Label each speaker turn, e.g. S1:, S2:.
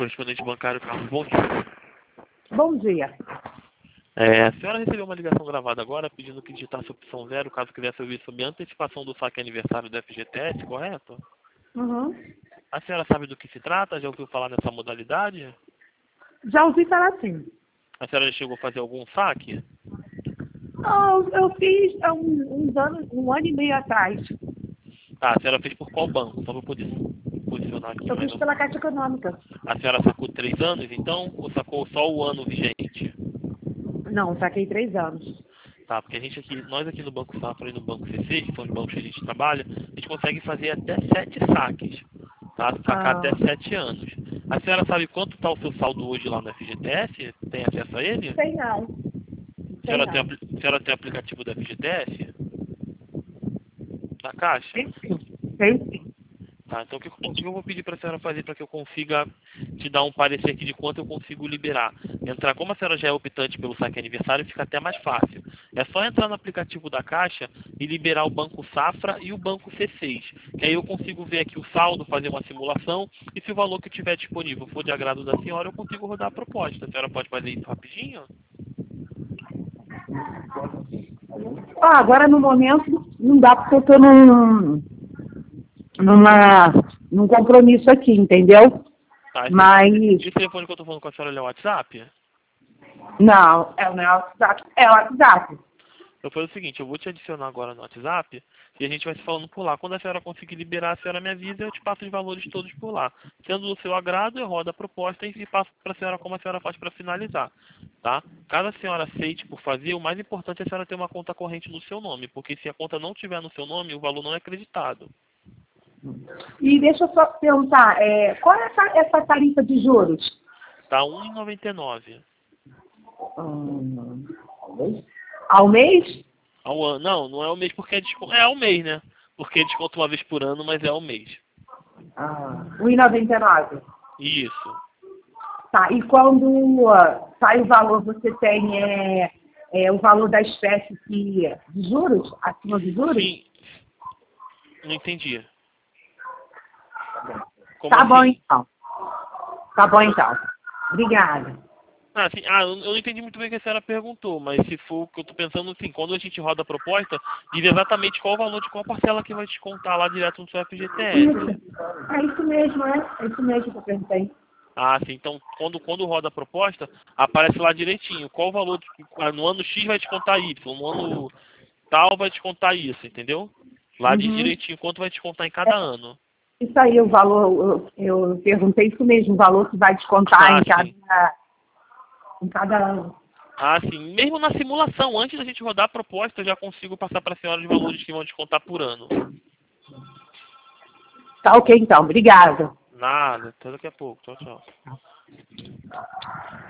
S1: correspondente bancário Carlos, bom dia.
S2: Bom dia.
S1: A senhora recebeu uma ligação gravada agora pedindo que digitasse a opção 0 caso quisesse ouvir sobre a antecipação do saque aniversário do FGTS, correto?
S2: Uhum.
S1: A senhora sabe do que se trata? Já ouviu falar nessa modalidade?
S2: Já ouvi falar sim.
S1: A senhora já chegou a fazer algum saque?
S2: Eu fiz há uns anos, um ano e meio atrás.
S1: Tá, a senhora fez por qual banco? Só para poder posicionar aqui
S2: Eu
S1: mais
S2: fiz
S1: ou
S2: pela
S1: menos.
S2: Caixa Econômica.
S1: A senhora sacou 3 anos, então, ou sacou só o ano vigente?
S2: Não, saquei 3 anos.
S1: Tá, porque nós aqui no Banco Safra e no Banco C6, que são os bancos que a gente trabalha, a gente consegue fazer até 7 saques, tá? Sacar até 7 anos. A senhora sabe quanto está o seu saldo hoje lá no FGTS? Tem acesso a ele?
S2: Sei não.
S1: A
S2: Sei
S1: senhora tem,
S2: não.
S1: a senhora tem aplicativo do FGTS? Na Caixa?
S2: Sei sim. Sei sim.
S1: Tá, então o que eu vou pedir para a senhora fazer para que eu consiga te dar um parecer aqui de quanto eu consigo liberar? Entrar, como a senhora já é optante pelo saque aniversário, fica até mais fácil. É só entrar no aplicativo da Caixa e liberar o Banco Safra e o Banco C6. Que aí eu consigo ver aqui o saldo, fazer uma simulação, e se o valor que eu tiver disponível for de agrado da senhora, eu consigo rodar a proposta. A senhora pode fazer isso rapidinho?
S2: Agora no momento não dá porque eu estou num compromisso aqui, entendeu?
S1: Tá,
S2: Mas
S1: esse telefone que eu tô falando com a senhora é o WhatsApp?
S2: não é o WhatsApp. É o WhatsApp.
S1: Eu vou fazer o seguinte, eu vou te adicionar agora no WhatsApp e a gente vai se falando por lá. Quando a senhora conseguir liberar, a senhora me avisa e eu te passo os valores todos por lá. Sendo do seu agrado, eu rodo a proposta e passo para a senhora como a senhora faz para finalizar, tá? Caso a senhora aceite por fazer, o mais importante é a senhora ter uma conta corrente no seu nome, porque se a conta não tiver no seu nome, o valor não é acreditado.
S2: E deixa eu só perguntar, qual é essa tarifa de juros?
S1: Tá R$ 1,99.
S2: Ao mês?
S1: Ao ano. Não, não é o mês porque é desconto. É ao mês, né? Porque é desconto uma vez por ano, mas é ao mês.
S2: R$ 1,99.
S1: Isso.
S2: Tá, e quando sai o valor, você tem o valor da espécie de juros, acima de juros?
S1: Sim. Não entendi. Como
S2: Tá bom
S1: assim?
S2: então. Tá bom então. Obrigada.
S1: Eu não entendi muito bem o que a senhora perguntou, mas se for o que eu tô pensando, assim, quando a gente roda a proposta, diz exatamente qual o valor de qual parcela que vai descontar lá direto no seu FGTS.
S2: É isso mesmo, é isso mesmo que eu perguntei.
S1: Sim, então quando roda a proposta, aparece lá direitinho qual o valor, no ano X vai descontar Y, no ano tal vai descontar isso, entendeu? Lá diz
S2: Uhum.
S1: direitinho quanto vai descontar em cada ano.
S2: Isso aí, o valor, eu perguntei isso mesmo, o valor que vai descontar
S1: Sim.
S2: em cada ano.
S1: Sim. Mesmo na simulação, antes da gente rodar a proposta, eu já consigo passar para a senhora os valores que vão descontar por ano.
S2: Tá ok então, obrigada.
S1: Nada, até daqui a pouco. Tchau, tchau.